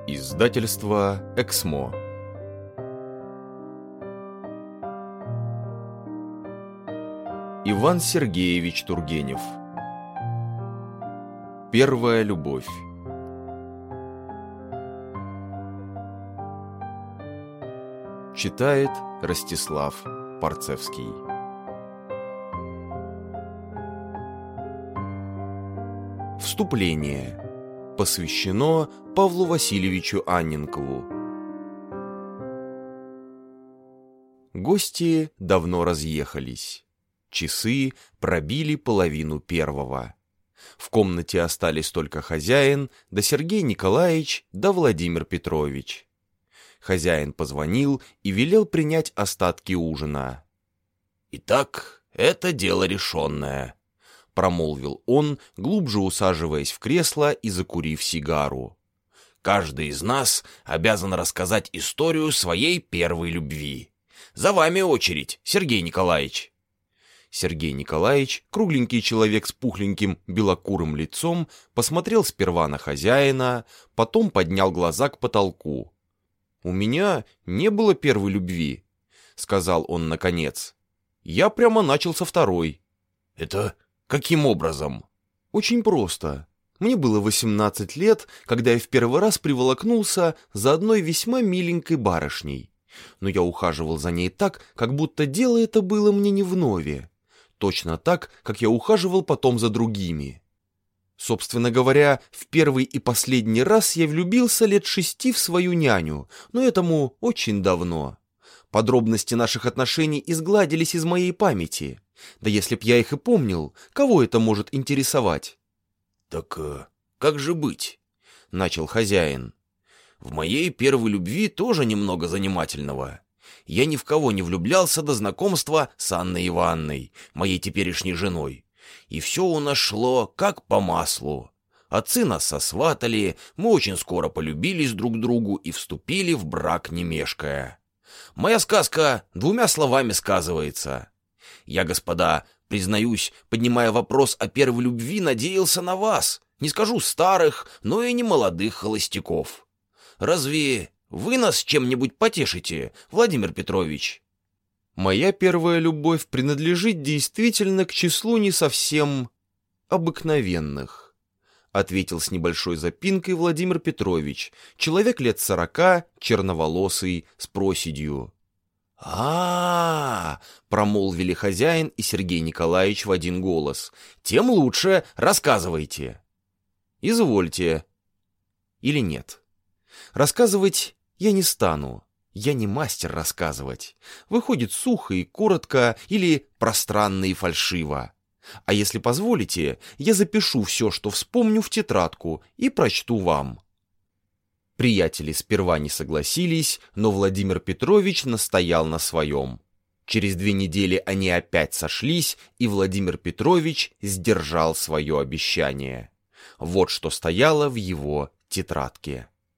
Издательство «Эксмо». Иван Сергеевич Тургенев. Первая любовь. Читает Ростислав Парцевский. Вступление. Посвящено Павлу Васильевичу Анненкову. Гости давно разъехались. Часы пробили 1:30. В комнате остались только хозяин, да Сергей Николаевич, да Владимир Петрович. Хозяин позвонил и велел принять остатки ужина. «Итак, это дело решенное», — промолвил он, глубже усаживаясь в кресло и закурив сигару. «Каждый из нас обязан рассказать историю своей первой любви. За вами очередь, Сергей Николаевич». Сергей Николаевич, кругленький человек с пухленьким белокурым лицом, посмотрел сперва на хозяина, потом поднял глаза к потолку. «У меня не было первой любви», — сказал он наконец. «Я прямо начал со второй». «Это каким образом?» «Очень просто. Мне было 18 лет, когда я в первый раз приволокнулся за одной весьма миленькой барышней. Но я ухаживал за ней так, как будто дело это было мне не вновь. Точно так, как я ухаживал потом за другими. Собственно говоря, в первый и последний раз я влюбился 6 лет в свою няню, но этому очень давно. Подробности наших отношений изгладились из моей памяти. Да если б я их и помнил, кого это может интересовать?» «Так как же быть?» — начал хозяин. «В моей первой любви тоже немного занимательного. Я ни в кого не влюблялся до знакомства с Анной Ивановной, моей теперешней женой. И все у нас шло как по маслу. Отцы нас сосватали, мы очень скоро полюбились друг другу и вступили в брак не мешкая. Моя сказка 2 словами сказывается. Я, господа, признаюсь, поднимая вопрос о первой любви, надеялся на вас, не скажу старых, но и не молодых холостяков. Разве вы нас чем-нибудь потешите, Владимир Петрович?» «Моя первая любовь принадлежит действительно к числу не совсем обыкновенных», — ответил с небольшой запинкой Владимир Петрович, человек лет 40, черноволосый, с проседью. Промолвили хозяин и Сергей Николаевич в один голос. «Тем лучше, рассказывайте». «Извольте». «Или нет. Рассказывать я не стану. Я не мастер рассказывать. Выходит сухо и коротко или пространно и фальшиво. А если позволите, я запишу все, что вспомню, в тетрадку и прочту вам». Приятели сперва не согласились, но Владимир Петрович настоял на своем. Через 2 недели они опять сошлись, и Владимир Петрович сдержал свое обещание. Вот что стояло в его тетрадке.